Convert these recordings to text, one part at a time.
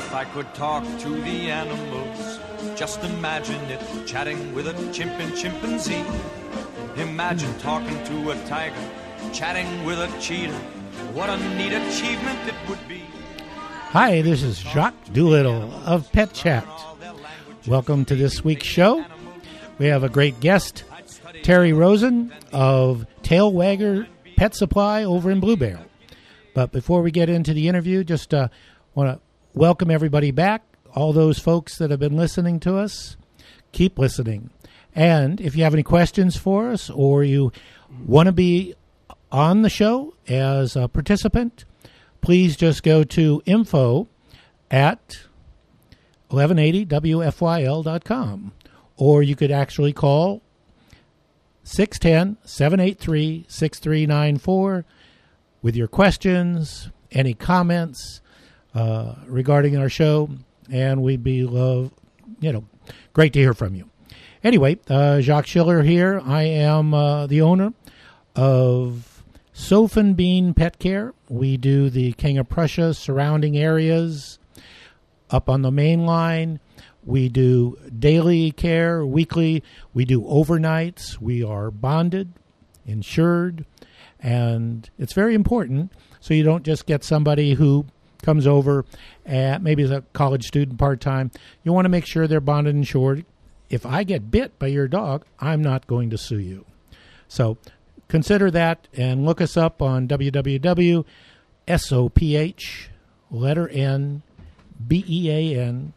If I could talk to the animals, just imagine it, chatting with a chimp and chimpanzee. Imagine talking to a tiger, chatting with a cheetah. What a neat achievement it would be. Hi, this is Jacques Doolittle of Pet Chat. Welcome to this week's show. We have a great guest, Terry Rosen of Tail Wagger Pet Supply over in Blue Barrel. But before we get into the interview, just want to welcome everybody back, all those folks that have been listening to us. Keep listening. And if you have any questions for us or you want to be on the show as a participant, please just go to info@1180wfyl.com. Or you could actually call 610-783-6394 with your questions, any comments regarding our show, and we'd be great to hear from you. Anyway, Jacques Schiller here. I am the owner of Sof and Bean Pet Care. We do the King of Prussia surrounding areas up on the main line. We do daily care, weekly. We do overnights. We are bonded, insured, and it's very important so you don't just get somebody who comes over at maybe as a college student part-time. You want to make sure they're bonded and insured. If I get bit by your dog, I'm not going to sue you. So consider that and look us up on www.SOPH-NBEAN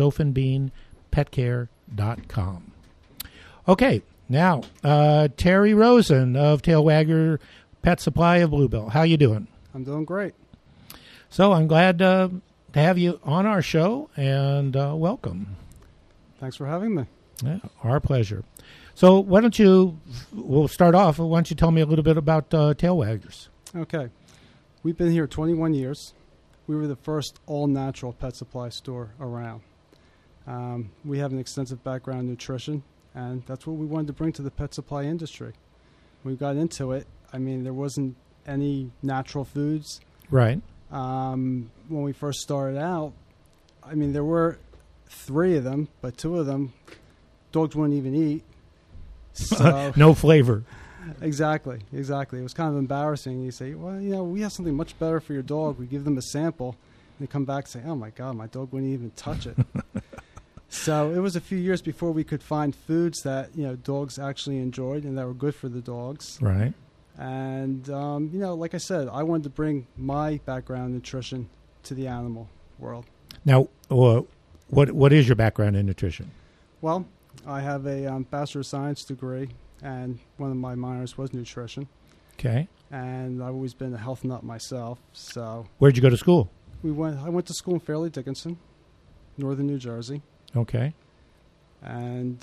SofandBeanPetCare.com. Okay, now Terry Rosen of Tail Wagger Pet Supply of Blue Barrel. How you doing? I'm doing great. So I'm glad to have you on our show, and welcome. Thanks for having me. Yeah, our pleasure. So why don't we'll start off, why don't you tell me a little bit about Tail Waggers? Okay. We've been here 21 years. We were the first all-natural pet supply store around. We have an extensive background in nutrition, and that's what we wanted to bring to the pet supply industry. When we got into it, there wasn't any natural foods. Right. When we first started out, there were 3 of them, but 2 of them dogs wouldn't even eat. So no flavor. Exactly. It was kind of embarrassing. You say, well, we have something much better for your dog. We give them a sample, and they come back and say, oh, my God, my dog wouldn't even touch it. So it was a few years before we could find foods that, dogs actually enjoyed and that were good for the dogs. Right. And, like I said, I wanted to bring my background in nutrition to the animal world. Now, what is your background in nutrition? Well, I have a Bachelor of Science degree, and one of my minors was nutrition. Okay. And I've always been a health nut myself. So where'd you go to school? I went to school in Fairleigh Dickinson, northern New Jersey. Okay. And,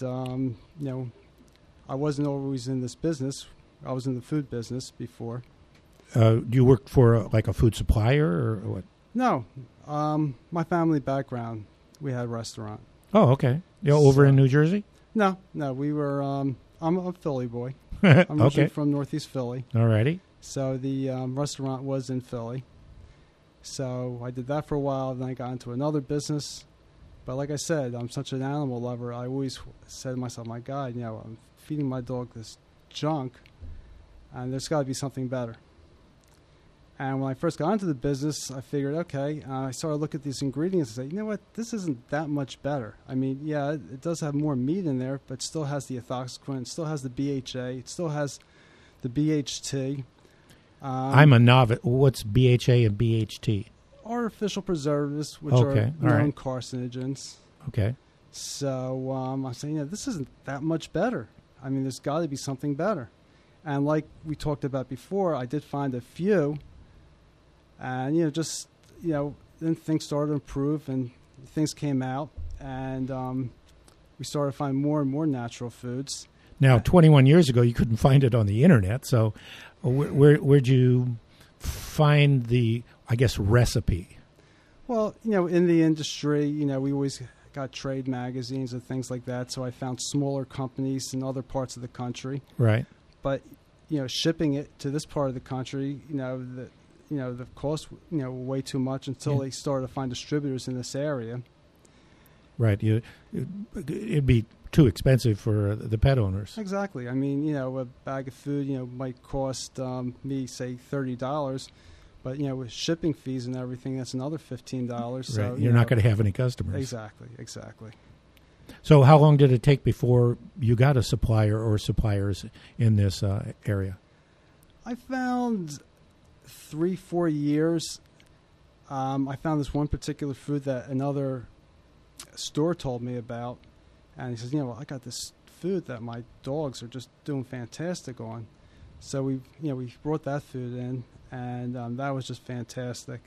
I wasn't always in this business. I was in the food business before. Do you work for a food supplier or what? No. My family background, we had a restaurant. Oh, okay. Over in New Jersey? No. We were, I'm a Philly boy. I'm originally from Northeast Philly. All righty. So the restaurant was in Philly. So I did that for a while. Then I got into another business. But like I said, I'm such an animal lover. I always said to myself, my God, I'm feeding my dog this junk, and there's got to be something better. And when I first got into the business, I figured, okay, I started to look at these ingredients and say, you know what, this isn't that much better. It does have more meat in there, but it still has the ethoxyquin, it still has the BHA, it still has the BHT. I'm a novice. What's BHA and BHT? Artificial preservatives, which are known carcinogens. Okay. So I'm saying, this isn't that much better. There's got to be something better. And like we talked about before, I did find a few. And, then things started to improve and things came out. And we started to find more and more natural foods. Now, 21 years ago, you couldn't find it on the Internet. So where'd you find the, recipe? Well, in the industry, we always got trade magazines and things like that. So I found smaller companies in other parts of the country. Right. But, shipping it to this part of the country, the cost were way too much until they started to find distributors in this area. Right. It'd be too expensive for the pet owners. Exactly. I mean, a bag of food, might cost me, say, $30. But, with shipping fees and everything, that's another $15. So, right. You're not going to have any customers. Exactly. So how long did it take before you got a supplier or suppliers in this area? I found 3-4 years. I found this one particular food that another store told me about. And he says, I got this food that my dogs are just doing fantastic on. So we brought that food in, and that was just fantastic.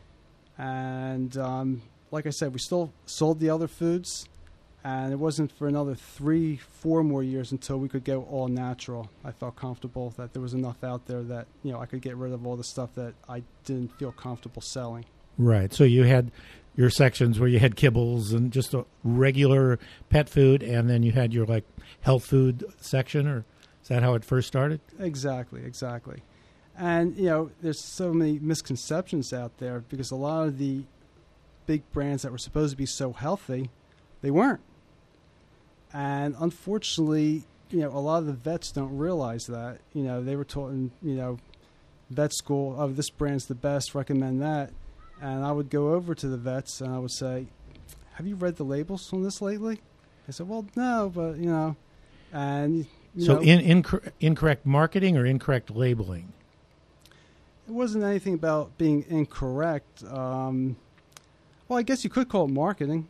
And like I said, we still sold the other foods, and it wasn't for another 3-4 more years until we could go all natural. I felt comfortable that there was enough out there that I could get rid of all the stuff that I didn't feel comfortable selling. Right. So you had your sections where you had kibbles and just a regular pet food, and then you had your health food section, or is that how it first started? Exactly. And, there's so many misconceptions out there because a lot of the big brands that were supposed to be so healthy, they weren't. And unfortunately, a lot of the vets don't realize that. They were taught in, vet school, oh, this brand's the best, recommend that. And I would go over to the vets and I would say, have you read the labels on this lately? I said, well, no, but, and... So incorrect marketing or incorrect labeling? It wasn't anything about being incorrect. Well, I guess you could call it marketing.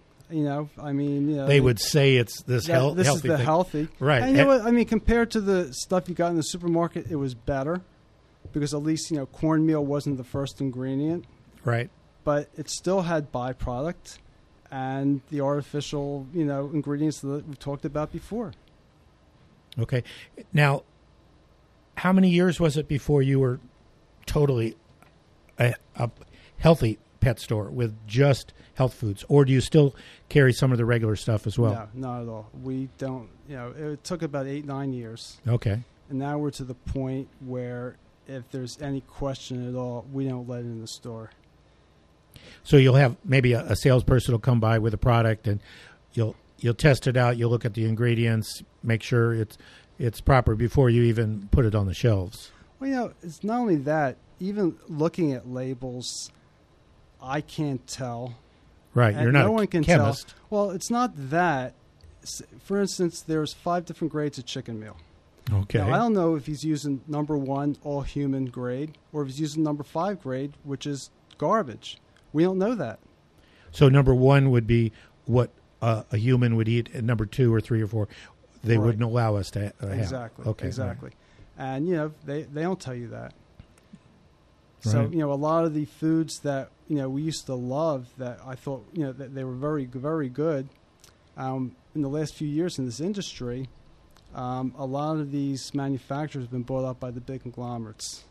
They would say it's this healthy This is the thing. healthy. Right. And what? Compared to the stuff you got in the supermarket, it was better because at least, cornmeal wasn't the first ingredient. Right. But it still had byproduct and the artificial, ingredients that we've talked about before. Okay. Now, how many years was it before you were totally a healthy pet store with just health foods? Or do you still carry some of the regular stuff as well? No, not at all. We don't, it took about 8-9 years. Okay. And now we're to the point where if there's any question at all, we don't let it in the store. So you'll have maybe a salesperson will come by with a product and you'll test it out. You'll look at the ingredients, make sure it's proper before you even put it on the shelves. Well, it's not only that. Even looking at labels, I can't tell. Right, you're not no one can chemist. Tell. Well, it's not that. For instance, there's 5 different grades of chicken meal. Okay. Now, I don't know if he's using number 1 all human grade or if he's using number 5 grade, which is garbage. We don't know that. So number 1 would be what a human would eat, and number 2 or 3 or 4, they right. wouldn't allow us to have. Exactly. Okay. Exactly. Right. And, they don't tell you that. Right. So, a lot of the foods that, we used to love that I thought, that they were very, very good. In the last few years in this industry, a lot of these manufacturers have been bought up by the big conglomerates.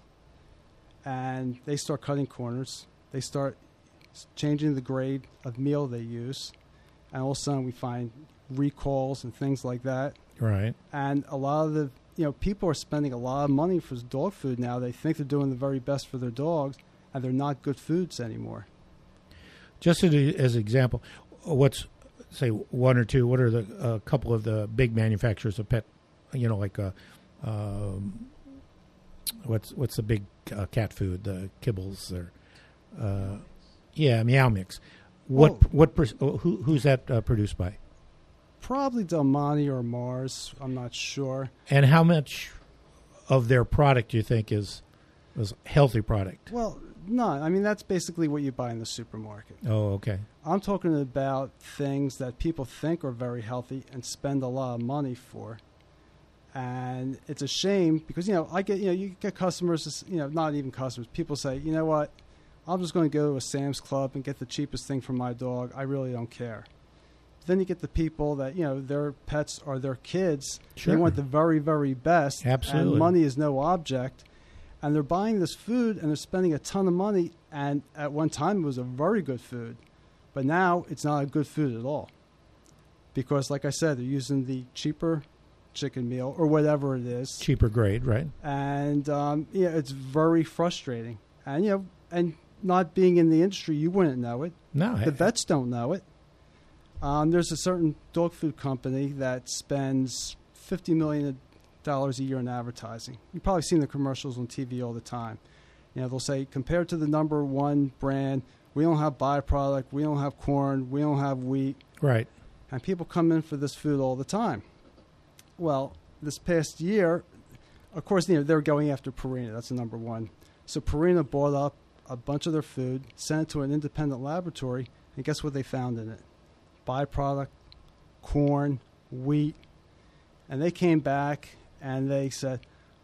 And they start cutting corners. They start changing the grade of meal they use. And all of a sudden we find recalls and things like that. Right. And a lot of the, people are spending a lot of money for dog food now. They think they're doing the very best for their dogs, and they're not good foods anymore. Just as an example, what's, say, 1 or 2, what are a couple of the big manufacturers of pet, what's the big cat food, the kibbles or... Meow Mix. Who's that produced by? Probably Del Monte or Mars. I'm not sure. And how much of their product do you think is healthy product? Well, none. I mean, that's basically what you buy in the supermarket. Oh, okay. I'm talking about things that people think are very healthy and spend a lot of money for. And it's a shame because, I get, you get customers, not even customers. People say, you know what? I'm just going to go to a Sam's Club and get the cheapest thing for my dog. I really don't care. Then you get the people that, their pets are their kids. Sure. They want the very, very best. Absolutely. And money is no object. And they're buying this food and they're spending a ton of money. And at one time it was a very good food. But now it's not a good food at all. Because, like I said, they're using the cheaper chicken meal or whatever it is. Cheaper grade, right? And, it's very frustrating. And, and not being in the industry, you wouldn't know it. No, The vets don't know it. There's a certain dog food company that spends $50 million a year in advertising. You've probably seen the commercials on TV all the time. They'll say, compared to the number one brand, we don't have byproduct, we don't have corn, we don't have wheat. Right. And people come in for this food all the time. Well, this past year, of course, they're going after Purina. That's the number one. So Purina bought up a bunch of their food, sent it to an independent laboratory, and guess what they found in it? Byproduct, corn, wheat. And they came back and they said,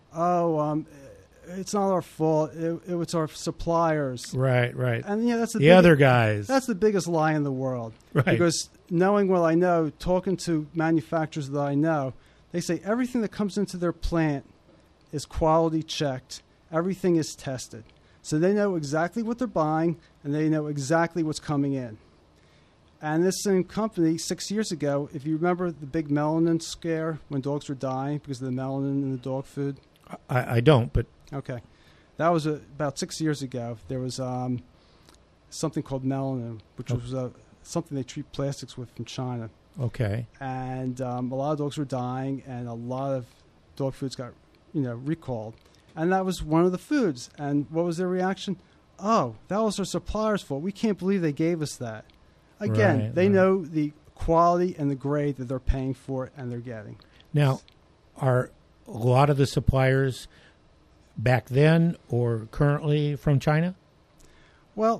it's not our fault. It's our suppliers. Right. And that's the other guys. That's the biggest lie in the world. Right. Because knowing what I know, talking to manufacturers that I know, they say everything that comes into their plant is quality checked. Everything is tested. So they know exactly what they're buying and they know exactly what's coming in. And this same company, 6 years ago, if you remember the big melanin scare when dogs were dying because of the melanin in the dog food? I don't, but... Okay. That was about 6 years ago. There was something called melanin, which was something they treat plastics with from China. Okay. And a lot of dogs were dying, and a lot of dog foods got, recalled. And that was one of the foods. And what was their reaction? Oh, that was our supplier's fault. We can't believe they gave us that. Again, they know the quality and the grade that they're paying for and they're getting. Now, are a lot of the suppliers back then or currently from China? Well,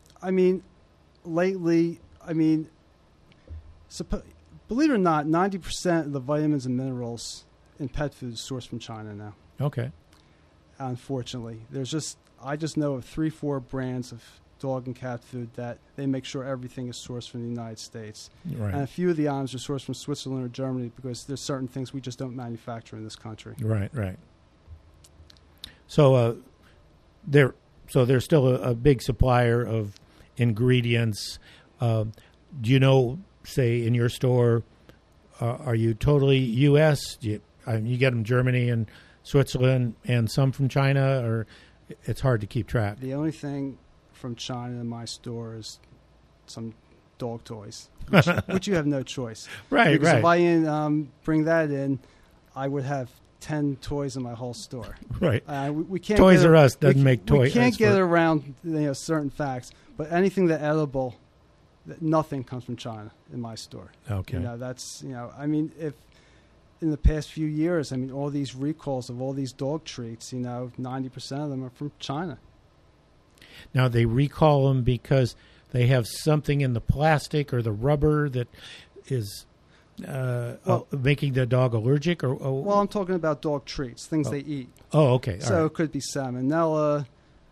lately, believe it or not, 90% of the vitamins and minerals in pet food is sourced from China now. Okay. Unfortunately. I just know of 3-4 brands of dog and cat food that they make sure everything is sourced from the United States. Right. And a few of the items are sourced from Switzerland or Germany because there's certain things we just don't manufacture in this country. Right. So they're still a big supplier of ingredients. Do you know, say, in your store, are you totally U.S.? Do you get them Germany and Switzerland and some from China, or it's hard to keep track? The only thing from China in my store is some dog toys, which you have no choice. Right. Because if I bring that in, I would have 10 toys in my whole store. Right. We can't. Toys R Us doesn't make toys. We can't get around certain facts, but anything that edible, nothing comes from China in my store. Okay. That's if in the past few years, all these recalls of all these dog treats, 90% of them are from China. Now they recall them because they have something in the plastic or the rubber that is making the dog allergic, or well, I'm talking about dog treats, things they eat. Oh, okay. So it could be salmonella.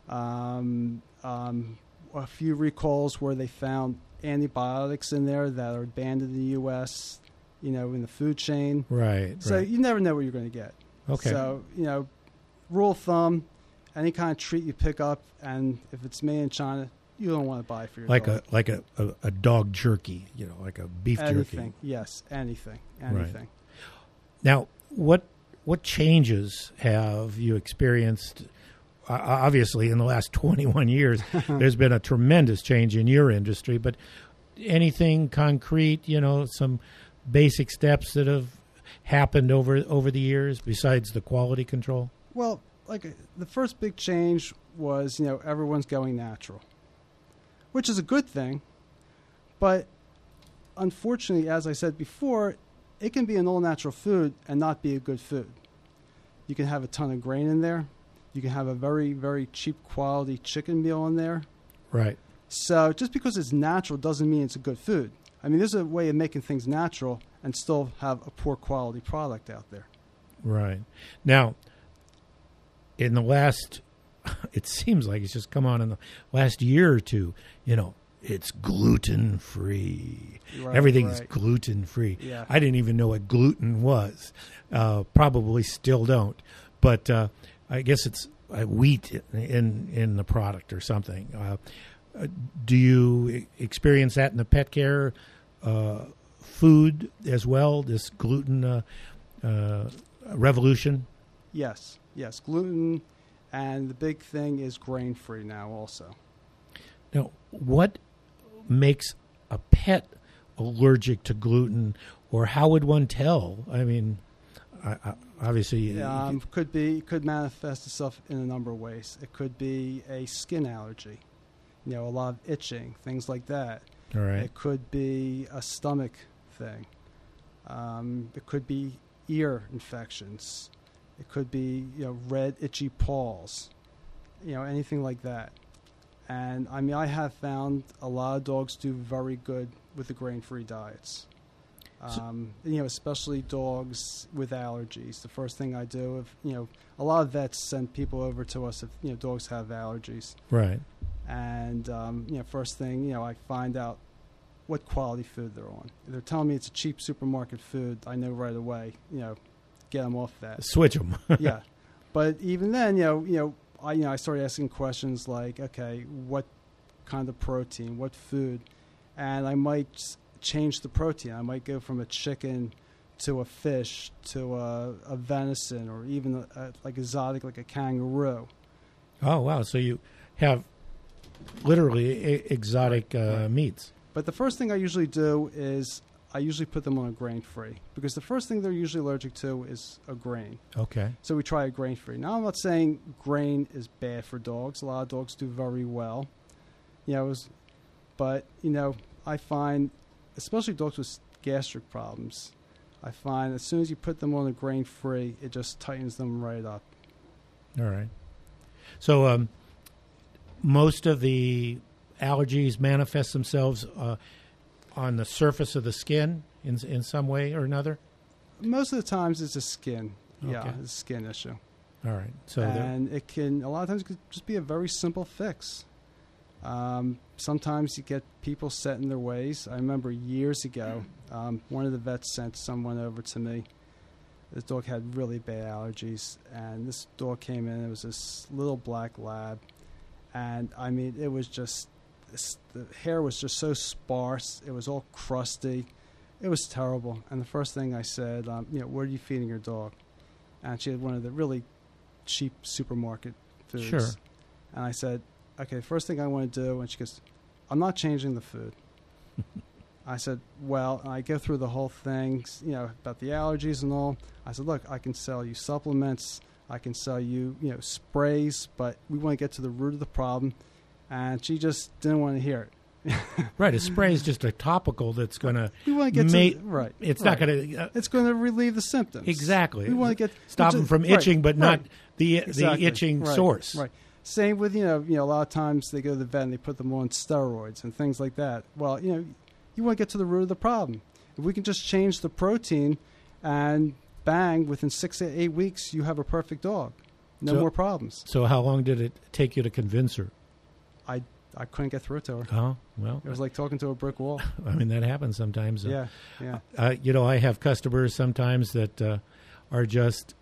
A few recalls where they found antibiotics in there that are banned in the U.S. In the food chain. Right. So you never know what you're going to get. Okay. So rule of thumb: any kind of treat you pick up, and if it's made in China, you don't want to buy it for your dog. Like a dog jerky, like a beef anything. jerky. Yes, anything. Right. Now, what changes have you experienced? Obviously, in the last 21 years, there's been a tremendous change in your industry. But anything concrete? Some basic steps that have happened over the years besides the quality control? Well, the first big change was everyone's going natural, which is a good thing, but unfortunately, as I said before, it can be an all-natural food and not be a good food. You can have a ton of grain in there. You can have a very, very cheap quality chicken meal in there. Right. So just because it's natural doesn't mean it's a good food. There's a way of making things natural and still have a poor quality product out there. Right. Now, in the last, it seems like it's just come on in the last year or two, it's gluten-free. Right, Everything's right. gluten-free. Yeah. I didn't even know what gluten was. Probably still don't. But I guess it's wheat in the product or something. Do you experience that in the pet care food as well, this gluten revolution? Yes, gluten And the big thing is grain-free now also. Now, what makes a pet allergic to gluten, or how would one tell? I mean, obviously, could manifest itself in a number of ways. It could be a skin allergy, a lot of itching, things like that. all right, It could be a stomach thing. It could be ear infections. It could be red itchy paws, anything like that. And I mean, I have found a lot of dogs do very good with the grain-free diets. Especially dogs with allergies. The first thing I do, a lot of vets send people over to us if dogs have allergies. right. And first thing I find out what quality food they're on. If they're telling me it's a cheap supermarket food, I know right away. Get them off that. Switch them. Yeah, but even then, I started asking questions like, okay, what kind of protein, what food, and I might change the protein. I might go from a chicken to a fish to a venison, or even like exotic, like a kangaroo. Oh, wow. So you have literally exotic meats. But the first thing I usually do is I usually put them on a grain-free, because the first thing they're usually allergic to is a grain. Okay. So we try a grain-free. Now, I'm not saying grain is bad for dogs. A lot of dogs do very well. But I find, especially dogs with gastric problems, I find as soon as you put them on a grain-free, it just tightens them right up. All right. So most of the allergies manifest themselves on the surface of the skin in some way or another? Most of the times it's a skin. Okay. Yeah, it's a skin issue. All right. So and a lot of times it could just be a very simple fix. Sometimes you get people set in their ways. I remember years ago, one of the vets sent someone over to me. This dog had really bad allergies, and this dog came in. It was this little black lab, and I mean, it was just the hair was just so sparse. It was all crusty. It was terrible. And the first thing I said, what are you feeding your dog? And she had one of the really cheap supermarket foods. Sure. And I said, okay, first thing I want to do, and she goes, I'm not changing the food. I said, well, and I go through the whole thing, about the allergies and all. I said, look, I can sell you supplements. I can sell you, sprays, but we want to get to the root of the problem. And she just didn't want to hear it. Right, a spray is just a topical that's going to right. It's right. not going to. It's going to relieve the symptoms. Exactly. We want to stop them from itching, but not the exactly. itching source. Right. Same with a lot of times they go to the vet and they put them on steroids and things like that. Well, you want to get to the root of the problem. If we can just change the protein, and bang, within 6 to 8 weeks, you have a perfect dog. No more problems. So how long did it take you to convince her? I couldn't get through to her. Oh, well. It was like talking to a brick wall. I mean, that happens sometimes. Yeah. I have customers sometimes that are just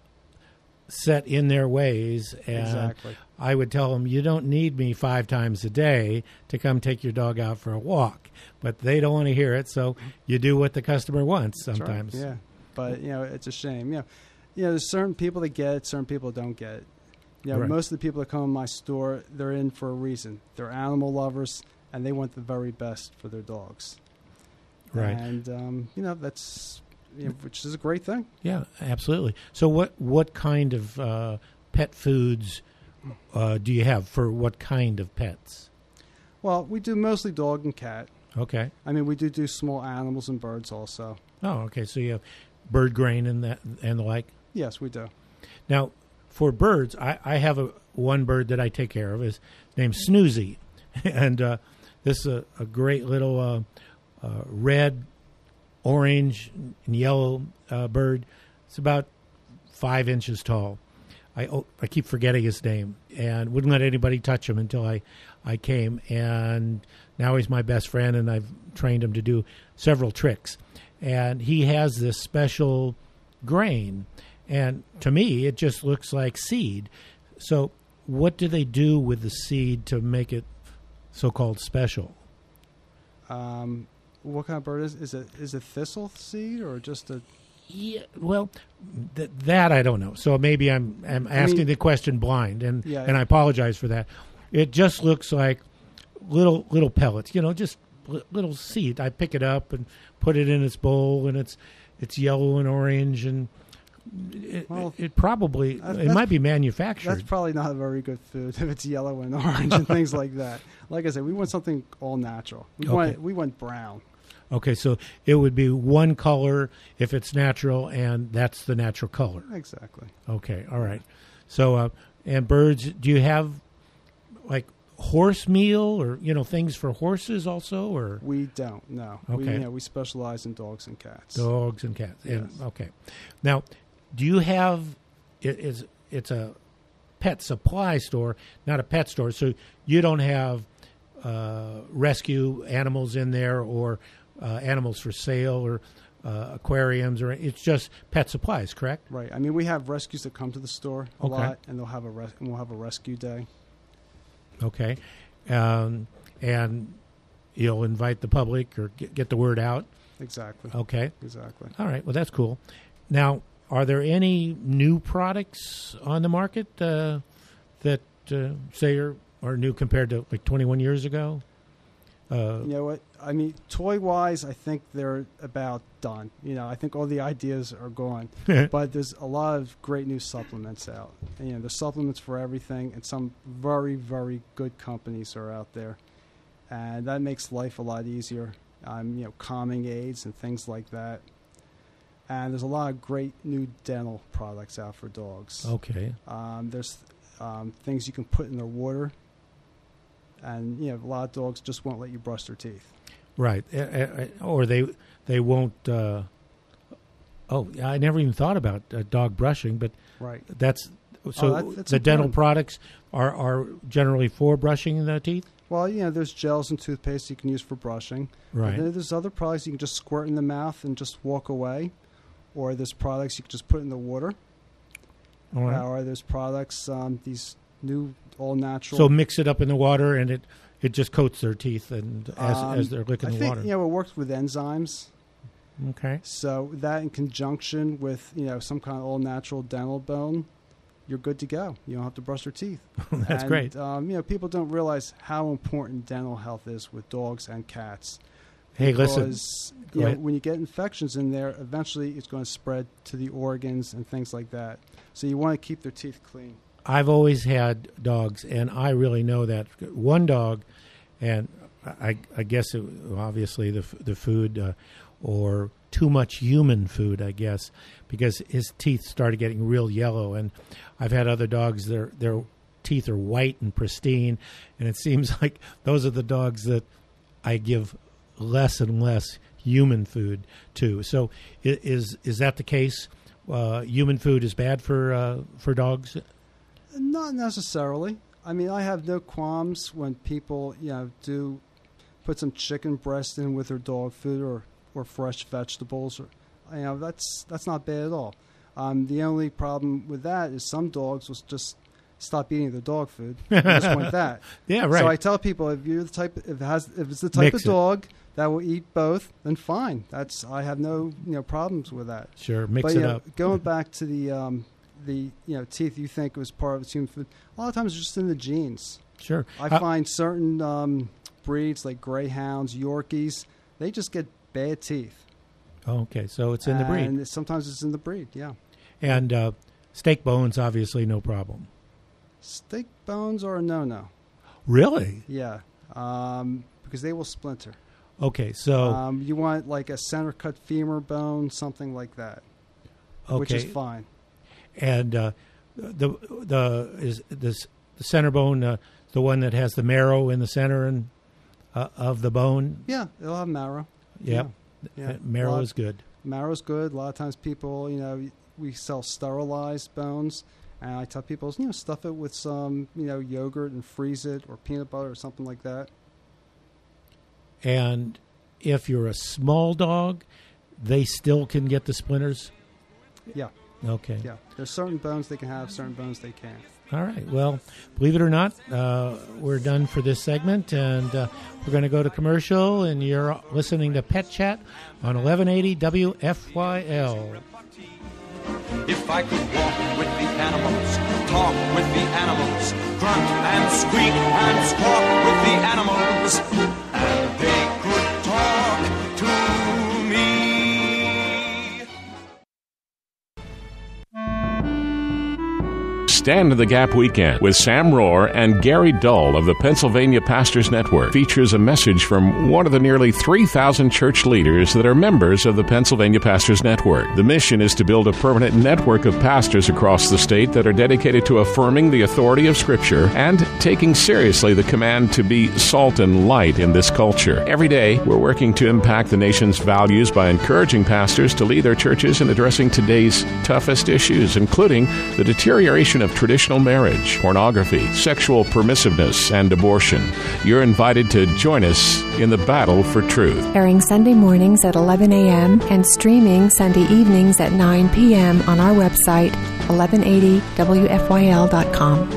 set in their ways. And exactly. I would tell them, you don't need me 5 times a day to come take your dog out for a walk. But they don't want to hear it, so you do what the customer wants sometimes. Right. Yeah. But, it's a shame. There's certain people that get it, certain people don't get it. Right. Most of the people that come in my store, they're in for a reason. They're animal lovers, and they want the very best for their dogs. Right. And, that's, which is a great thing. Yeah, absolutely. So what kind of pet foods do you have for what kind of pets? Well, we do mostly dog and cat. Okay. I mean, we do small animals and birds also. Oh, okay. So you have bird grain and the like? Yes, we do. Now, for birds, I have one bird that I take care of. His name's Snoozy. And this is a great little red, orange, and yellow bird. It's about 5 inches tall. I keep forgetting his name and wouldn't let anybody touch him until I came. And now he's my best friend, and I've trained him to do several tricks. And he has this special grain. And to me, it just looks like seed. So what do they do with the seed to make it so-called special? What kind of bird is it? Is it thistle seed or just a... Yeah, well, that I don't know. So maybe I'm asking the question blind, and I apologize for that. It just looks like little pellets, just little seed. I pick it up and put it in its bowl, and it's yellow and orange, and it probably might be manufactured. That's probably not a very good food if it's yellow and orange and things like that. Like I said, we want something all natural. We want brown. Okay, so it would be one color if it's natural, and that's the natural color. Exactly. Okay, all right. So, and birds, do you have like horse meal or things for horses also, or we don't? No. Okay. We specialize in dogs and cats. Dogs and cats. Yes. Okay. Now, do you have? It's a pet supply store, not a pet store. So you don't have rescue animals in there or animals for sale or aquariums, or it's just pet supplies, correct? Right. I mean, we have rescues that come to the store a lot, and we'll have a rescue day. Okay, and you'll invite the public or get the word out. Exactly. Okay. Exactly. All right. Well, that's cool. Now, are there any new products on the market that say are new compared to like 21 years ago? You know what? I mean, toy-wise, I think they're about done. I think all the ideas are gone. But there's a lot of great new supplements out. And, there's supplements for everything, and some very, very good companies are out there. And that makes life a lot easier. Calming aids and things like that. And there's a lot of great new dental products out for dogs. Okay. There's things you can put in their water. And a lot of dogs just won't let you brush their teeth. Right, or they won't. I never even thought about dog brushing, but right. That's the dental important. Products are generally for brushing the teeth. Well, there's gels and toothpaste you can use for brushing. Right. And then there's other products you can just squirt in the mouth and just walk away, or there's products you can just put in the water. All right. Or there's products these new all natural. So mix it up in the water, and it just coats their teeth, and as they're licking the water. I think it works with enzymes. Okay. So that in conjunction with some kind of all natural dental bone, you're good to go. You don't have to brush your teeth. That's great. People don't realize how important dental health is with dogs and cats. Hey, because, listen. When you get infections in there, eventually it's going to spread to the organs and things like that. So you want to keep their teeth clean. I've always had dogs, and I really know that. One dog, and I guess obviously the food or too much human food, I guess, because his teeth started getting real yellow. And I've had other dogs, their teeth are white and pristine, and it seems like those are the dogs that I give less and less human food to. So is that the case? Human food is bad for dogs? Not necessarily. I mean, I have no qualms when people, do put some chicken breast in with their dog food or fresh vegetables. Or, that's not bad at all. The only problem with that is some dogs will just stop eating the dog food. They just want that. Yeah, right. So I tell people, if you're the type, if it's the type of dog that will eat both, then fine. I have no problems with that. Sure, mix it up. Going back to the teeth, you think it was part of its human food. A lot of times it's just in the genes. Sure. I find certain breeds like greyhounds, Yorkies, they just get bad teeth. Okay, so it's in the breed. And sometimes it's in the breed, yeah. And steak bones, obviously, no problem. Steak bones are a no-no. Really? Yeah, because they will splinter. Okay, so... you want like a center-cut femur bone, something like that, which is fine. And the center bone, the one that has the marrow in the center and of the bone? Yeah, it'll have marrow. Yep. Yeah. Marrow is good. Marrow's good. A lot of times people, we sell sterilized bones. And I tell people, stuff it with some, yogurt and freeze it, or peanut butter or something like that. And if you're a small dog, they still can get the splinters? Yeah. Okay. Yeah. There's certain bones they can have, certain bones they can't. All right. Well, believe it or not, we're done for this segment, and we're going to go to commercial, and you're listening to Pet Chat on 1180 WFYL. If I could walk with the animals, talk with the animals, grunt and squeak and squawk with the animals, and they could talk to me. Stand in the Gap Weekend with Sam Rohr and Gary Dull of the Pennsylvania Pastors Network features a message from one of the nearly 3,000 church leaders that are members of the Pennsylvania Pastors Network. The mission is to build a permanent network of pastors across the state that are dedicated to affirming the authority of Scripture and taking seriously the command to be salt and light in this culture. Every day, we're working to impact the nation's values by encouraging pastors to lead their churches in addressing today's toughest issues, including the deterioration of traditional marriage, pornography, sexual permissiveness, and abortion. You're invited to join us in the battle for truth. Airing Sunday mornings at 11 a.m. and streaming Sunday evenings at 9 p.m. on our website, 1180wfyl.com.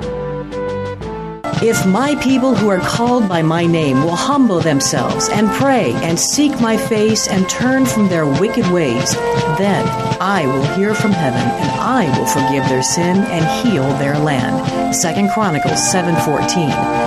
If my people who are called by my name will humble themselves and pray and seek my face and turn from their wicked ways, then I will hear from heaven and I will forgive their sin and heal their land. 2 Chronicles 7:14.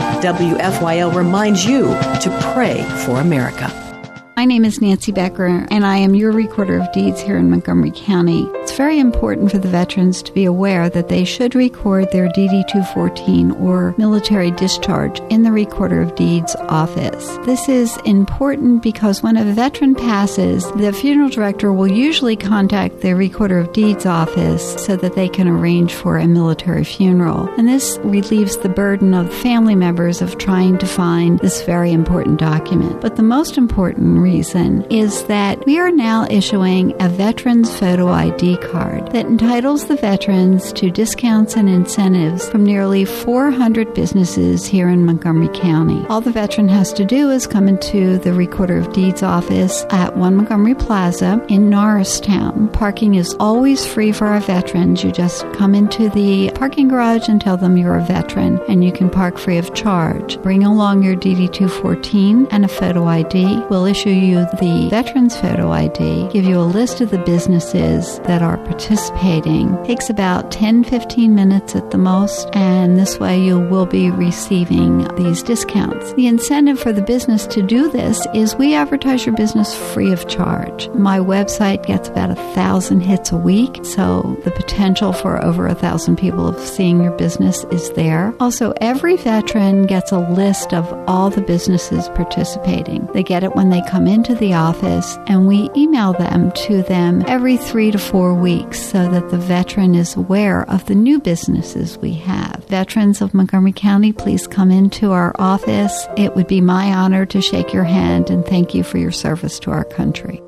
WFYL reminds you to pray for America. My name is Nancy Becker, and I am your Recorder of Deeds here in Montgomery County. It's very important for the veterans to be aware that they should record their DD-214 or military discharge in the Recorder of Deeds office. This is important because when a veteran passes, the funeral director will usually contact the Recorder of Deeds office so that they can arrange for a military funeral. And this relieves the burden of family members of trying to find this very important document. But the most important reason is that we are now issuing a Veterans Photo ID card that entitles the veterans to discounts and incentives from nearly 400 businesses here in Montgomery County. All the veteran has to do is come into the Recorder of Deeds office at 1 Montgomery Plaza in Norristown. Parking is always free for our veterans. You just come into the parking garage and tell them you're a veteran, and you can park free of charge. Bring along your DD-214 and a photo ID. We'll issue you the Veterans Photo ID, give you a list of the businesses that are participating. Takes about 10-15 minutes at the most, and this way you will be receiving these discounts. The incentive for the business to do this is we advertise your business free of charge. My website gets about 1,000 hits a week, so the potential for over 1,000 people of seeing your business is there. Also, every veteran gets a list of all the businesses participating. They get it when they come into the office, and we email them to them every 3 to 4 weeks so that the veteran is aware of the new businesses we have. Veterans of Montgomery County, please come into our office. It would be my honor to shake your hand and thank you for your service to our country.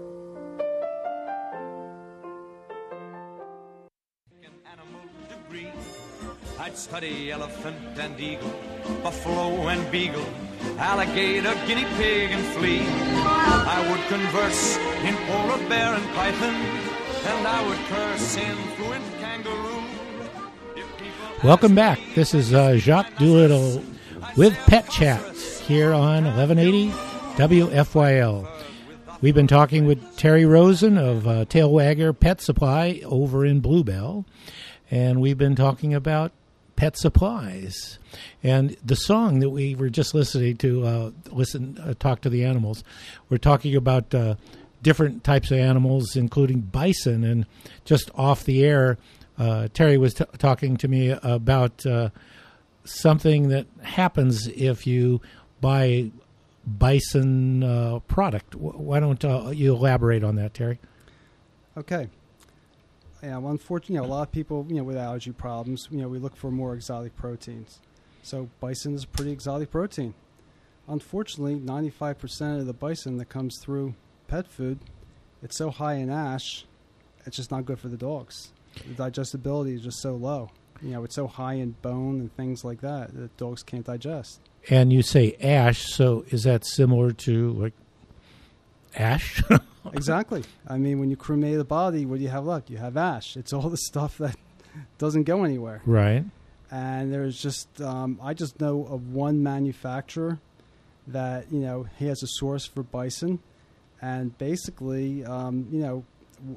I'd study elephant and eagle, buffalo and beagle, alligator, guinea pig, and flea. I would converse in polar bear and python, and I would curse in fluent kangaroo. Welcome back. This is Jacques Doolittle with Pet Chat here on 1180 WFYL. We've been talking with Terry Rosen of Tailwagger Pet Supply over in Bluebell, and we've been talking about pet supplies. And the song that we were just listening to, Talk to the Animals, we're talking about different types of animals, including bison. And just off the air, Terry was talking to me about something that happens if you buy bison product. Why don't you elaborate on that, Terry? Okay. Yeah, well, unfortunately, a lot of people, with allergy problems, we look for more exotic proteins. So bison is a pretty exotic protein. Unfortunately, 95% of the bison that comes through pet food, it's so high in ash, it's just not good for the dogs. The digestibility is just so low. It's so high in bone and things like that dogs can't digest. And you say ash, so is that similar to, like, ash? Exactly. I mean, when you cremate the body, what do you have left? You have ash. It's all the stuff that doesn't go anywhere. Right. And there's just, I just know of one manufacturer that, he has a source for bison. And basically,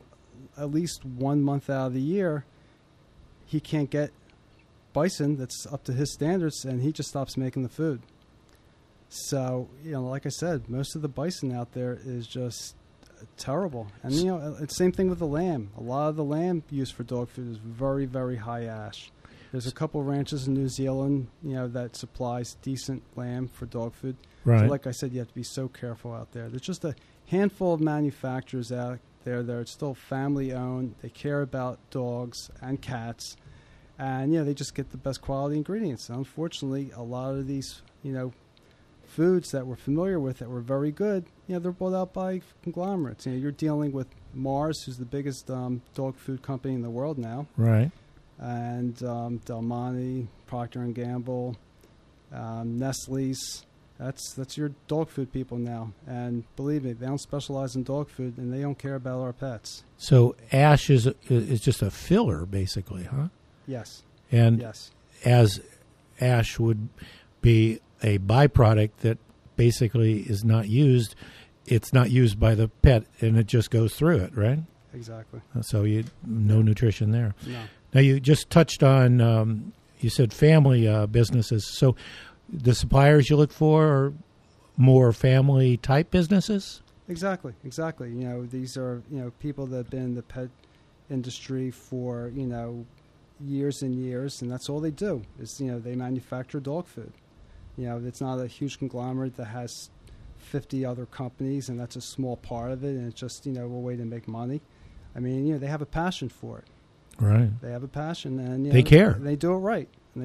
at least 1 month out of the year, he can't get bison that's up to his standards, and he just stops making the food. So, like I said, most of the bison out there is just terrible. And, it's the same thing with the lamb. A lot of the lamb used for dog food is very, very high ash. There's a couple ranches in New Zealand, that supplies decent lamb for dog food. Right. So like I said, you have to be so careful out there. There's just a handful of manufacturers out there that are still family-owned. They care about dogs and cats. And, they just get the best quality ingredients. And unfortunately, a lot of these, foods that we're familiar with that were very good, they're bought out by conglomerates. You're dealing with Mars, who's the biggest dog food company in the world now. Right. And Del Monte, Procter & Gamble, Nestle's. That's your dog food people now. And believe me, they don't specialize in dog food, and they don't care about our pets. So ash is just a filler, basically, huh? Yes. And yes. As ash would be a byproduct that basically is not used, it's not used by the pet, and it just goes through it, right? Exactly. So no nutrition there. No. Now, you just touched on, you said family businesses. So the suppliers you look for are more family-type businesses? Exactly. These are, people that have been in the pet industry for, years and years, and that's all they do is, they manufacture dog food. It's not a huge conglomerate that has 50 other companies, and that's a small part of it, and it's just, a way to make money. I mean, they have a passion for it. Right. They have a passion, and they care. They do it right,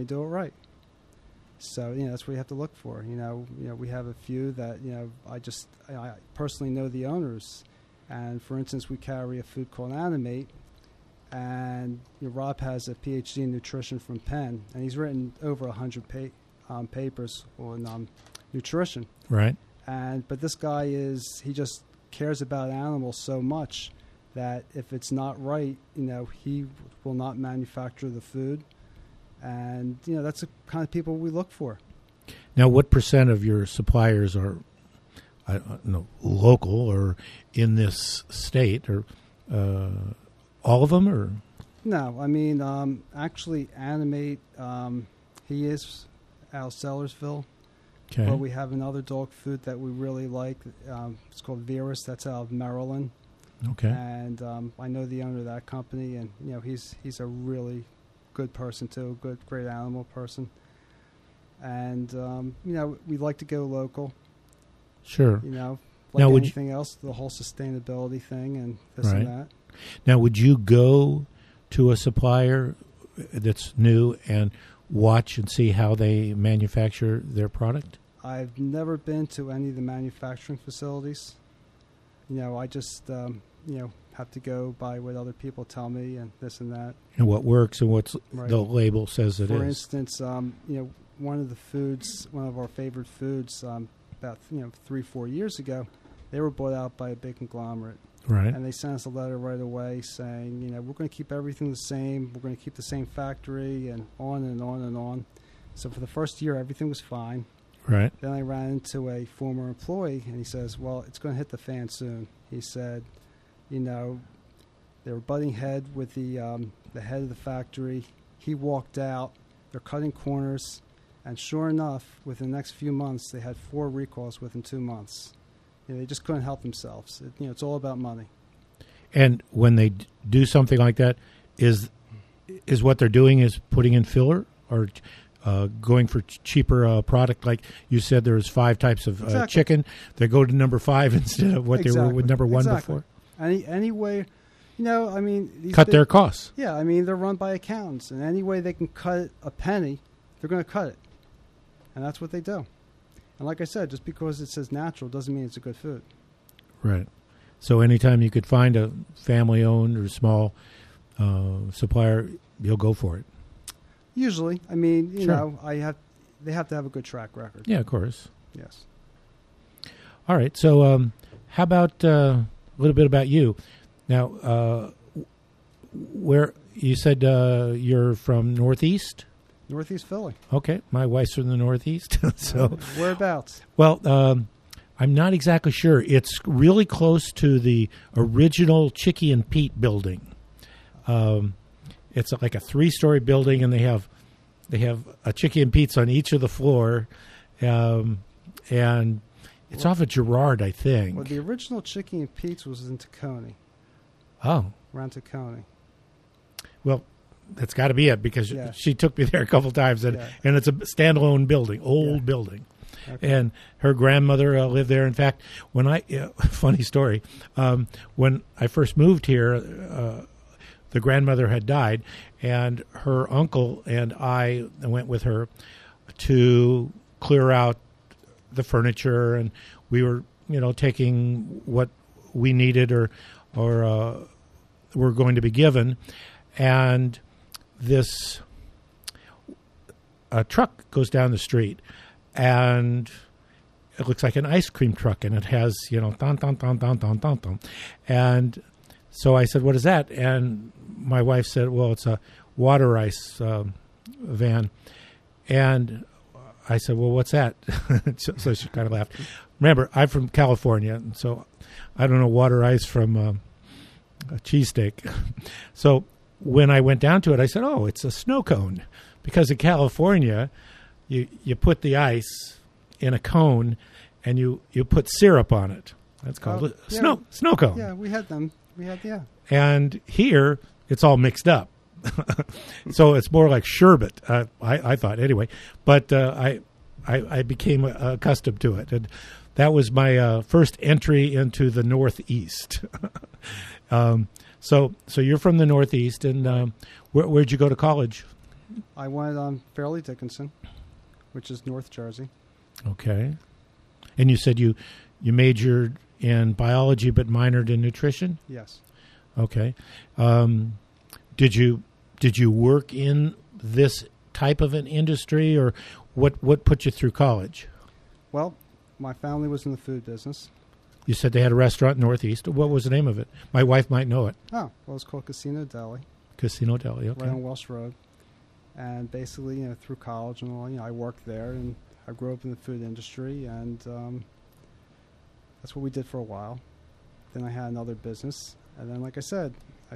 So, that's what you have to look for. We have a few that, I personally know the owners. And, for instance, we carry a food called Animate. And Rob has a PhD in nutrition from Penn. And he's written over 100 papers on nutrition. Right. But this guy he just cares about animals so much that if it's not right, he will not manufacture the food. And, that's the kind of people we look for. Now, what % of your suppliers are, I don't know, local or in this state? Or all of them? Or No, I mean, actually, Animate, he is out of Sellersville. okay. But we have another dog food that we really like. It's called Virus. That's out of Maryland. Okay. And I know the owner of that company, and he's a really good person too, great animal person. And we like to go local. Sure. Like now, anything else, the whole sustainability thing and this right. and that. Now, would you go to a supplier that's new and watch and see how they manufacture their product? I've never been to any of the manufacturing facilities. I just have to go by what other people tell me and this and that. And what works and what's Right. the label says it is. For instance, one of our favorite foods, about 3-4 years ago, they were bought out by a big conglomerate. Right. And they sent us a letter right away saying, we're going to keep everything the same. We're going to keep the same factory and on and on and on. So for the first year, everything was fine. Right. Then I ran into a former employee, and he says, well, it's going to hit the fan soon. He said, they were butting head with the head of the factory. He walked out. They're cutting corners. And sure enough, within the next few months, they had 4 recalls within 2 months. They just couldn't help themselves. It's all about money. And when they do something like that, is what they're doing is putting in filler or going for cheaper product? Like you said, there's 5 types of Exactly. chicken. They go to number 5 instead of what they were with number 1 Exactly. before. Any way, these Cut their costs. Yeah, they're run by accountants, and any way they can cut a penny, they're going to cut it. And that's what they do. And like I said, just because it says natural doesn't mean it's a good food. Right. So anytime you could find a family-owned or small supplier, you'll go for it. Usually. Sure. They have to have a good track record. Yeah, of course. Yes. All right. So how about a little bit about you? Now, where you said you're from Northeast? Northeast Philly. Okay. My wife's from the Northeast. So Whereabouts? Well, I'm not exactly sure. It's really close to the original Chicky and Pete building. It's like a 3-story building, and they have a Chicky and Pete's on each of the floor, and it's off of Girard, I think. Well, the original Chicky and Pete's was in Tacony. Oh, Around Tacony. well, that's got to be it, because Yeah. she took me there a couple times, and it's a standalone building, old building. Okay. And her grandmother lived there. In fact, when funny story, when I first moved here, the grandmother had died, and her uncle and I went with her to clear out the furniture, and we were, taking what we needed or were going to be given, and this truck goes down the street, and it looks like an ice cream truck, and it has, don, don, don, don, don, don, don. And so I said, "What is that?" And my wife said, "Well, it's a water ice van." And I said, "Well, what's that?" So she kind of laughed. Remember, I'm from California, and so I don't know water ice from a cheesesteak. So when I went down to it, I said, "Oh, it's a snow cone," because in California, you put the ice in a cone and you put syrup on it. That's called snow cone. Yeah, we had them. And here, it's all mixed up. So it's more like sherbet, I thought, anyway. But I became accustomed to it. And that was my first entry into the Northeast. So you're from the Northeast, and where'd you go to college? I went on Fairleigh Dickinson, which is North Jersey. Okay. And you said you majored in biology but minored in nutrition? Yes. Okay. Did you work in this type of an industry, or what put you through college? Well, my family was in the food business. You said they had a restaurant in Northeast. What was the name of it? My wife might know it. Oh, well, it's called Casino Deli. Casino Deli, okay. Right on Welsh Road. And basically, through college and all, I worked there, and I grew up in the food industry, and that's what we did for a while. Then I had another business, and then, like I said,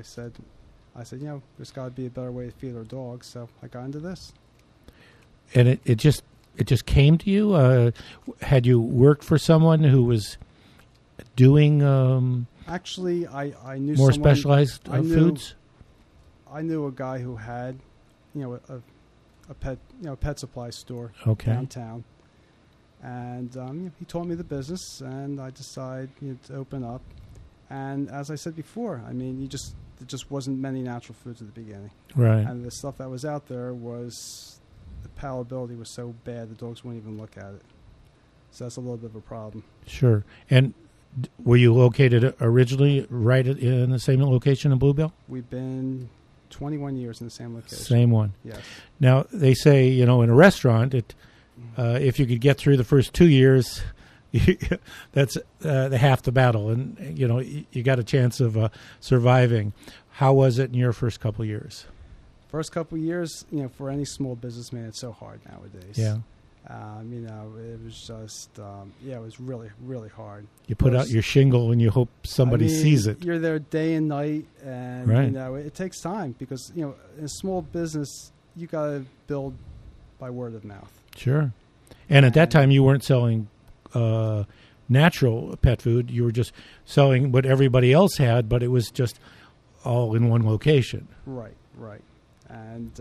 there's got to be a better way to feed our dogs, so I got into this. And it just came to you? Had you worked for someone who was doing actually I knew more someone, specialized foods? I knew a guy who had a pet supply store downtown, and he taught me the business, and I decided to open up. And as I said before, there just wasn't many natural foods at the beginning, right? And the stuff that was out there was, the palatability was so bad the dogs wouldn't even look at it. So that's a little bit of a problem. Sure. And were you located originally right in the same location in Bluebell? We've been 21 years in the same location. Same one. Yes. Now, they say, in a restaurant, if you could get through the first 2 years, that's the half the battle. And, you got a chance of surviving. How was it in your first couple of years? First couple of years, for any small businessman, it's so hard nowadays. Yeah. It was just, it was really, really hard. You put out your shingle and you hope somebody sees it. You're there day and night, and right. It takes time because in a small business you got to build by word of mouth. Sure. And at that time you weren't selling natural pet food. You were just selling what everybody else had, but it was just all in one location. Right. And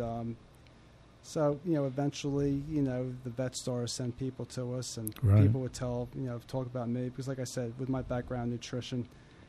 so, eventually, the vet stores send people to us, and right. people would talk about me because, like I said, with my background in nutrition,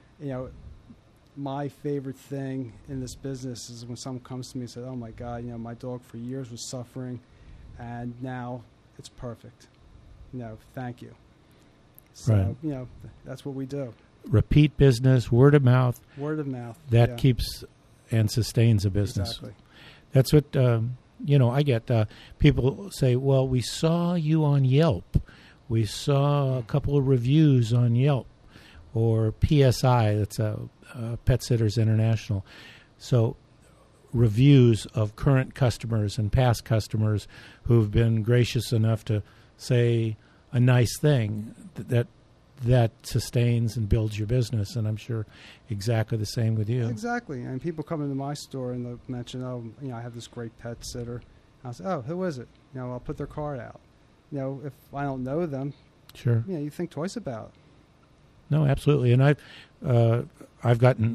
my favorite thing in this business is when someone comes to me and says, "Oh my God, my dog for years was suffering, and now it's perfect. Thank you." So, right. That's what we do. Repeat business, word of mouth. Word of mouth. That keeps and sustains a business. Exactly. That's what, I get people say, well, we saw you on Yelp. We saw a couple of reviews on Yelp or PSI, that's Pet Sitters International. So reviews of current customers and past customers who've been gracious enough to say a nice thing that that sustains and builds your business, and I'm sure exactly the same with you. Exactly. And people come into my store and they'll mention, I have this great pet sitter. I'll say, who is it? I'll put their card out. If I don't know them, sure, you think twice about it. No, absolutely. And I've gotten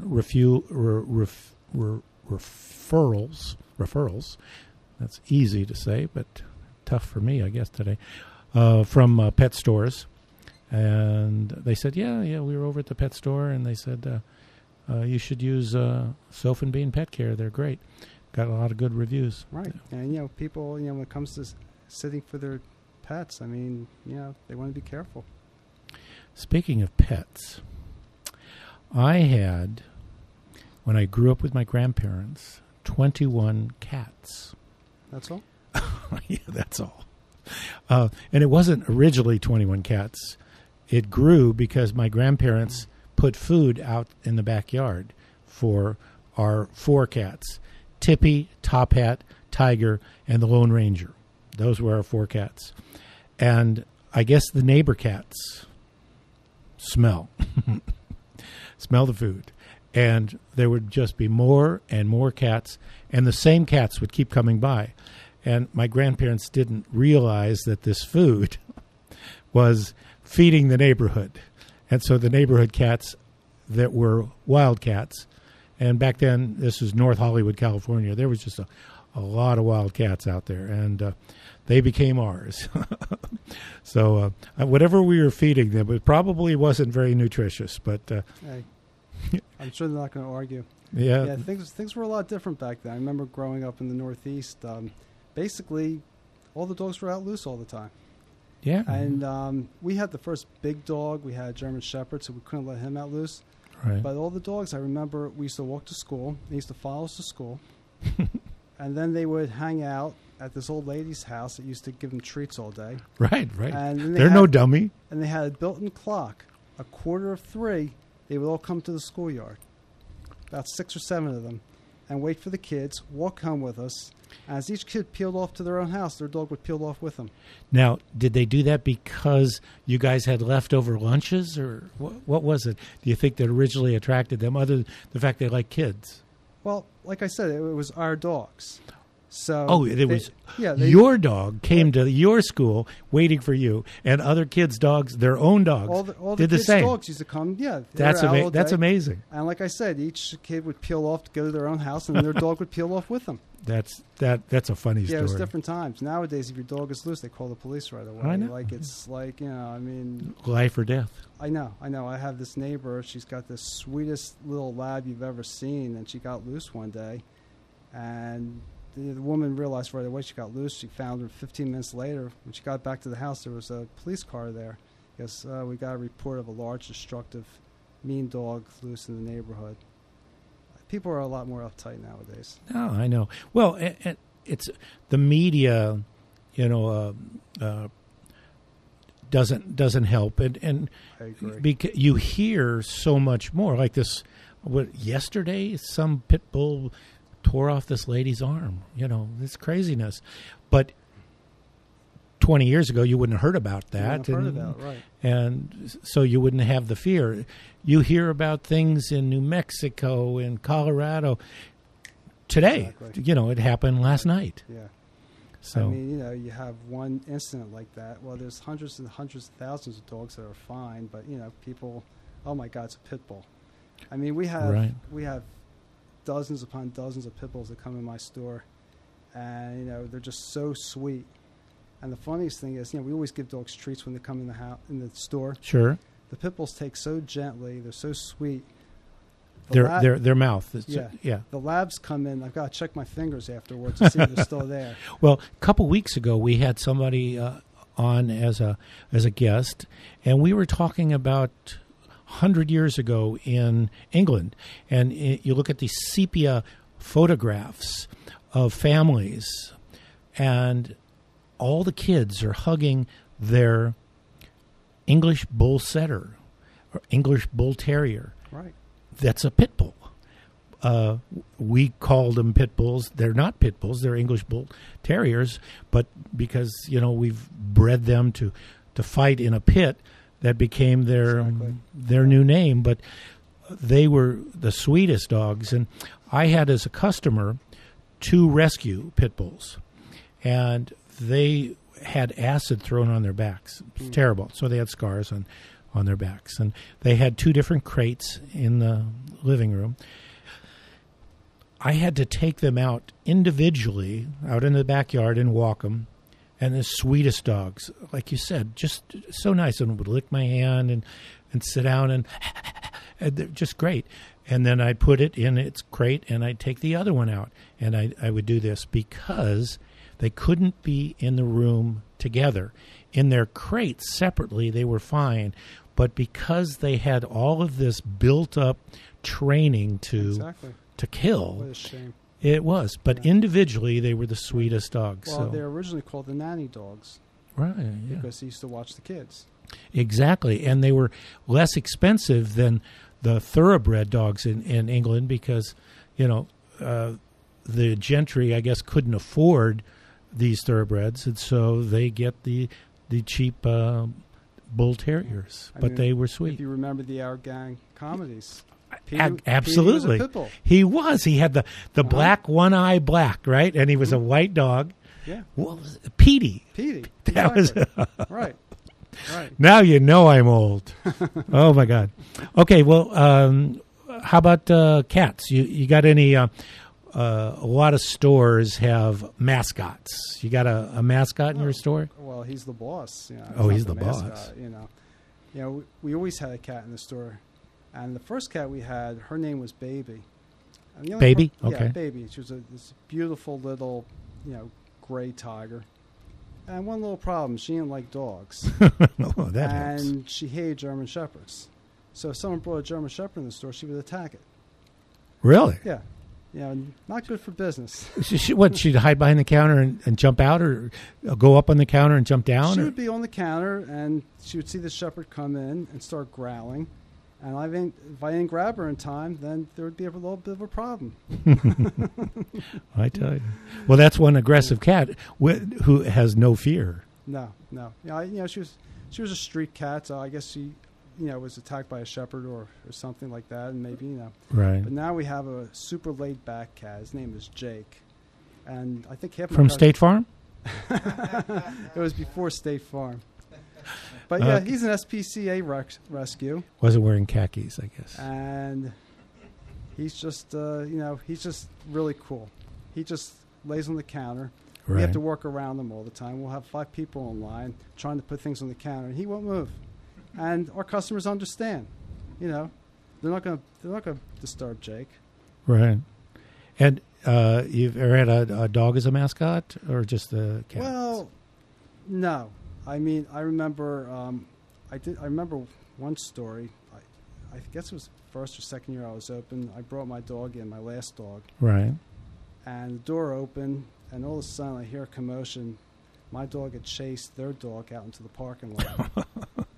referrals. That's easy to say, but tough for me, I guess, today, from pet stores. And they said, yeah, we were over at the pet store, and they said, you should use Soph and Bean Pet Care. They're great. Got a lot of good reviews. Right. And, people, when it comes to sitting for their pets, they want to be careful. Speaking of pets, I had, when I grew up with my grandparents, 21 cats. That's all? Yeah, that's all. And it wasn't originally 21 cats. It grew because my grandparents put food out in the backyard for our 4 cats, Tippy, Top Hat, Tiger, and the Lone Ranger. Those were our 4 cats. And I guess the neighbor cats smell the food. And there would just be more and more cats, and the same cats would keep coming by. And my grandparents didn't realize that this food was feeding the neighborhood. And so the neighborhood cats that were wild cats, and back then, this was North Hollywood, California, there was just a lot of wild cats out there, and they became ours. So whatever we were feeding them, it probably wasn't very nutritious, but... hey, I'm sure they're not going to argue. Yeah, things were a lot different back then. I remember growing up in the Northeast. Basically, all the dogs were out loose all the time. Yeah. And we had the first big dog. We had a German Shepherd, so we couldn't let him out loose. Right. But all the dogs, I remember, we used to walk to school. They used to follow us to school. And then they would hang out at this old lady's house that used to give them treats all day. Right. And They're no dummy. And they had a built-in clock. 2:45, they would all come to the schoolyard, about 6 or 7 of them, and wait for the kids, walk home with us. As each kid peeled off to their own house, their dog would peel off with them. Now, did they do that because you guys had leftover lunches, or what was it? Do you think that originally attracted them, other than the fact they like kids? Well, like I said, it was our dogs. So your dog came to your school waiting for you, and other kids' dogs, their own dogs, all did the kids' same. Dogs used to come. Yeah, that's amazing. And like I said, each kid would peel off to go to their own house, and their dog would peel off with them. That's a funny story. Yeah, it was different times. Nowadays, if your dog is loose, they call the police right away. I know. Life or death. I know. I have this neighbor. She's got the sweetest little lab you've ever seen, and she got loose one day, and the woman realized right away she got loose. She found her 15 minutes later. When she got back to the house, there was a police car there. Yes, we got a report of a large, destructive, mean dog loose in the neighborhood. People are a lot more uptight nowadays. No, I know. Well, it's the media, doesn't help, and I agree. Because you hear so much more. Like this, yesterday, some pit bull tore off this lady's arm. This craziness. But 20 years ago, you wouldn't have heard about that. Right. And so you wouldn't have the fear. You hear about things in New Mexico, in Colorado. Today, exactly. It happened last night. Yeah. So you have one incident like that. Well, there's hundreds and hundreds of thousands of dogs that are fine, but people, oh my God, it's a pit bull. We have dozens upon dozens of pit bulls that come in my store, and they're just so sweet. And the funniest thing is, we always give dogs treats when they come in the store. Sure. The pit bulls take so gently; they're so sweet. Their mouth. Yeah. The labs come in. I've got to check my fingers afterwards to see if they're still there. Well, a couple weeks ago, we had somebody on as a guest, and we were talking about 100 years ago in England, and you look at these sepia photographs of families, and all the kids are hugging their English bull setter or English bull terrier. Right. That's a pit bull. We called them pit bulls. They're not pit bulls. They're English bull terriers. But because, we've bred them to fight in a pit, that became their new name. But they were the sweetest dogs. And I had as a customer 2 rescue pit bulls, and they had acid thrown on their backs. It was terrible. So they had scars on their backs. And they had 2 different crates in the living room. I had to take them out individually, out in the backyard, and walk them. And the sweetest dogs, like you said, just so nice, and would lick my hand and sit down, and they're just great. And then I'd put it in its crate, and I'd take the other one out. And I would do this because they couldn't be in the room together. In their crates separately, they were fine. But because they had all of this built-up training to kill, What a shame. it was. But individually, they were the sweetest dogs. Well, so. they were originally called the nanny dogs. Right, yeah. Because they used to watch the kids. Exactly. And they were less expensive than the thoroughbred dogs in England because, the gentry, I guess, couldn't afford these thoroughbreds. And so they get the cheap bull terriers. But they were sweet. If you remember the Our Gang comedies. Absolutely. Petey was a pit bull. He was. He had the black, one eye black, right? And he was a white dog. Yeah. What was it? Petey. That Exactly. was right. Now you know I'm old. Oh my God. Okay. Well, how about cats? You got any? A lot of stores have mascots. You got a mascot in your store? Well, he's the boss. He's the mascot, boss. We always had a cat in the store, and the first cat we had, her name was Baby. And the only Baby? Okay. Yeah, Baby. She was this beautiful little, gray tiger. And one little problem, she didn't like dogs. Oh, that helps. And she hated German Shepherds. So if someone brought a German Shepherd in the store, she would attack it. Really? Yeah. Not good for business. She'd hide behind the counter and jump out, or go up on the counter and jump down? She would be on the counter, and she would see the shepherd come in and start growling. And if I didn't grab her in time, then there would be a little bit of a problem. I tell you. Well, that's one aggressive cat who has no fear. No. She was a street cat, so I guess she, was attacked by a shepherd or something like that, and maybe, Right. But now we have a super laid-back cat. His name is Jake. And I think From State Farm? It was before State Farm. But yeah, he's an SPCA rescue. Wasn't wearing khakis, I guess. And he's just, he's just really cool. He just lays on the counter. Right. We have to work around him all the time. We'll have 5 people in line trying to put things on the counter, and he won't move. And our customers understand. They're not going to disturb Jake. Right. And you've ever had a dog as a mascot, or just a cat? Well, no. I mean, I remember. I remember one story. I guess it was first or second year I was open. I brought my dog in, my last dog. Right. And the door opened, and all of a sudden I hear a commotion. My dog had chased their dog out into the parking lot.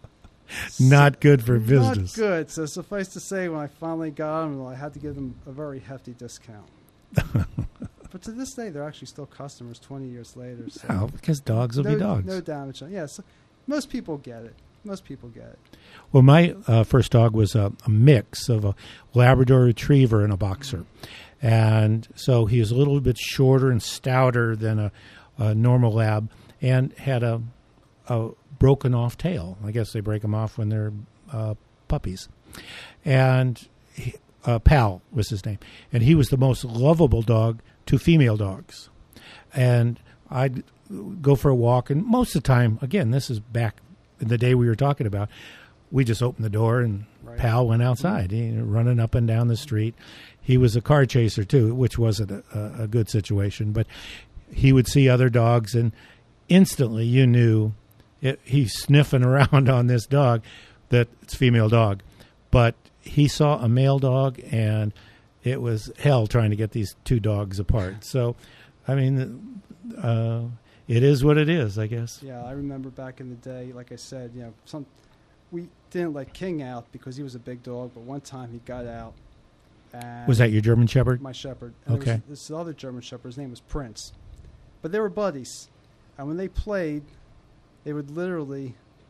Not good for business. Not good. So suffice to say, when I finally got him, I had to give them a very hefty discount. But to this day, they're actually still customers 20 years later. So Oh, because dogs will be dogs. No damage. So most people get it. Well, my first dog was a mix of a Labrador Retriever and a Boxer. And so he was a little bit shorter and stouter than a normal lab, and had a broken off tail. I guess they break them off when they're puppies. And Pal was his name. And he was the most lovable dog to female dogs. And I'd go for a walk, and most of the time, again, this is back in the day we were talking about, we just opened the door and Right. Pal went outside, running up and down the street. He was a car chaser too, which wasn't a good situation, but he would see other dogs, and instantly you knew he's sniffing around on this dog, that it's a female dog. But he saw a male dog, and it was hell trying to get these 2 dogs apart. So, I mean, it is what it is, I guess. Yeah, I remember back in the day, like I said, we didn't let King out because he was a big dog, but one time he got out. And Was that your German Shepherd? My Shepherd. And Okay. there was this other German Shepherd, his name was Prince. But they were buddies. And when they played, they would literally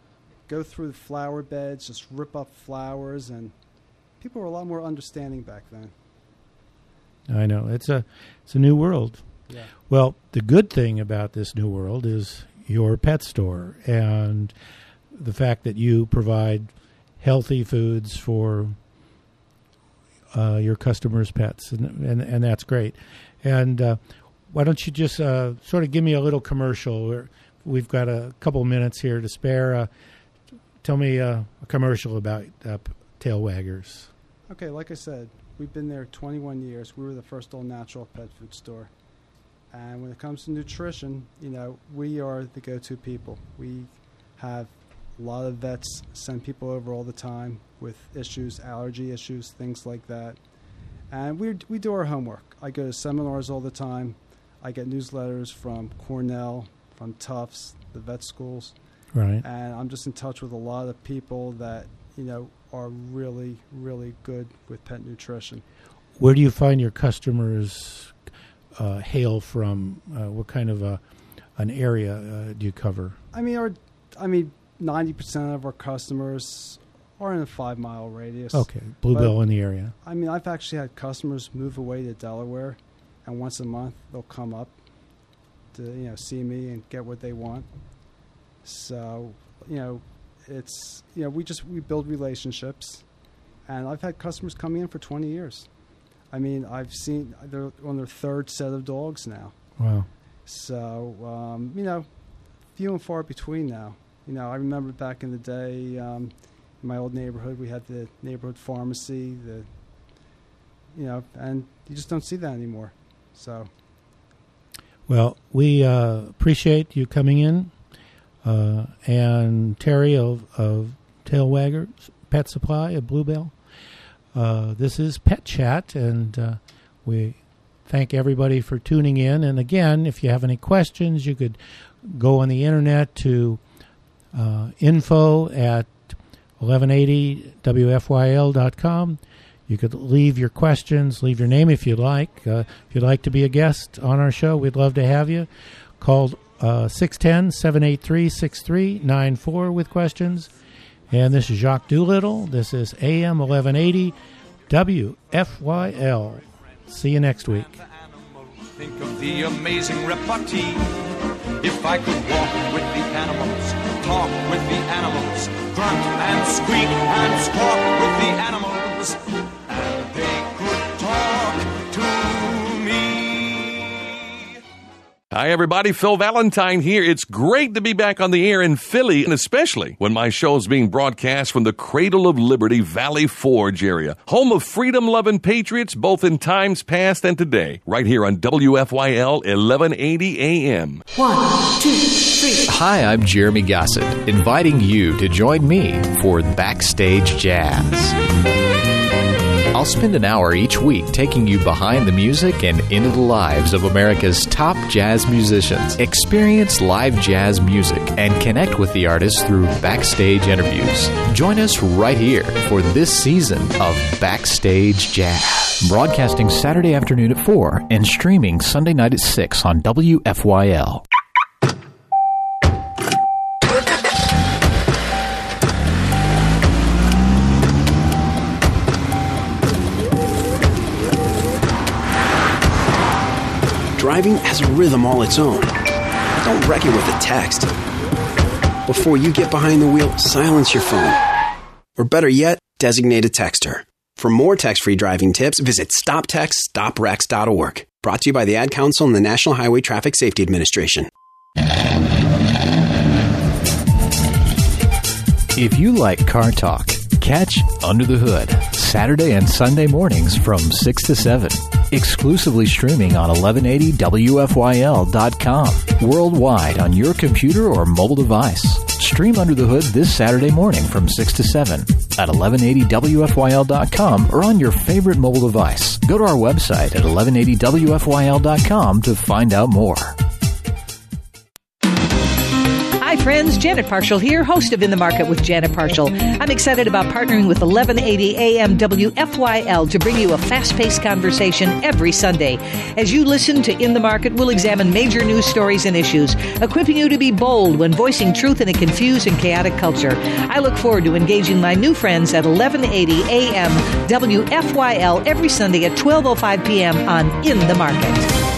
go through the flower beds, just rip up flowers, and people were a lot more understanding back then. I know. It's a new world. Yeah. Well, the good thing about this new world is your pet store and the fact that you provide healthy foods for your customers' pets, and that's great. And why don't you just sort of give me a little commercial? We've got a couple minutes here to spare. Tell me a commercial about Tail Waggers. Okay, like I said, we've been there 21 years. We were the first all-natural pet food store. And when it comes to nutrition, we are the go-to people. We have a lot of vets send people over all the time with issues, allergy issues, things like that. And we do our homework. I go to seminars all the time. I get newsletters from Cornell, from Tufts, the vet schools. Right. And I'm just in touch with a lot of people that, are really, really good with pet nutrition. Where do you find your customers hail from? What kind of an area do you cover? 90% of our customers are in a 5-mile radius. Okay, Bluebell in the area. I've actually had customers move away to Delaware, and once a month they'll come up to see me and get what they want. So it's we build relationships, and I've had customers coming in for 20 years. I've seen they're on their third set of dogs now. Wow. So few and far between now. I remember back in the day, in my old neighborhood, we had the neighborhood pharmacy, and you just don't see that anymore. So. Well, we appreciate you coming in, and Terry of Tail Waggers Pet Supply of Bluebell. This is Pet Chat, and we thank everybody for tuning in. And again, if you have any questions, you could go on the internet to info@1180wfyl.com. You could leave your questions, leave your name if you'd like. If you'd like to be a guest on our show, we'd love to have you. Call 610-783-6394 with questions. And this is Jacques Doolittle. This is AM 1180 WFYL. See you next week. Think of the amazing repartee. If I could walk with the animals, talk with the animals, grunt and squeak and squawk with the animals, and they could talk to me. Hi, everybody. Phil Valentine here. It's great to be back on the air in Philly, and especially when my show is being broadcast from the Cradle of Liberty Valley Forge area, home of freedom-loving patriots both in times past and today, right here on WFYL 1180 AM. 1, 2, 3. Hi, I'm Jeremy Gossett, inviting you to join me for Backstage Jazz. I'll spend an hour each week taking you behind the music and into the lives of America's top jazz musicians. Experience live jazz music and connect with the artists through backstage interviews. Join us right here for this season of Backstage Jazz. Broadcasting Saturday afternoon at 4 and streaming Sunday night at 6 on WFYL. Driving has a rhythm all its own. Don't wreck it with a text. Before you get behind the wheel, silence your phone. Or better yet, designate a texter. For more text-free driving tips, visit stoptextstoprex.org. Brought to you by the Ad Council and the National Highway Traffic Safety Administration. If you like car talk, catch Under the Hood, Saturday and Sunday mornings from 6 to 7. Exclusively streaming on 1180wfyl.com. Worldwide on your computer or mobile device. Stream Under the Hood this Saturday morning from 6 to 7 at 1180wfyl.com or on your favorite mobile device. Go to our website at 1180wfyl.com to find out more. Hi, friends. Janet Parshall here, host of In the Market with Janet Parshall. I'm excited about partnering with 1180 AM WFYL to bring you a fast-paced conversation every Sunday. As you listen to In the Market, we'll examine major news stories and issues, equipping you to be bold when voicing truth in a confused and chaotic culture. I look forward to engaging my new friends at 1180 AM WFYL every Sunday at 12:05 p.m. on In the Market.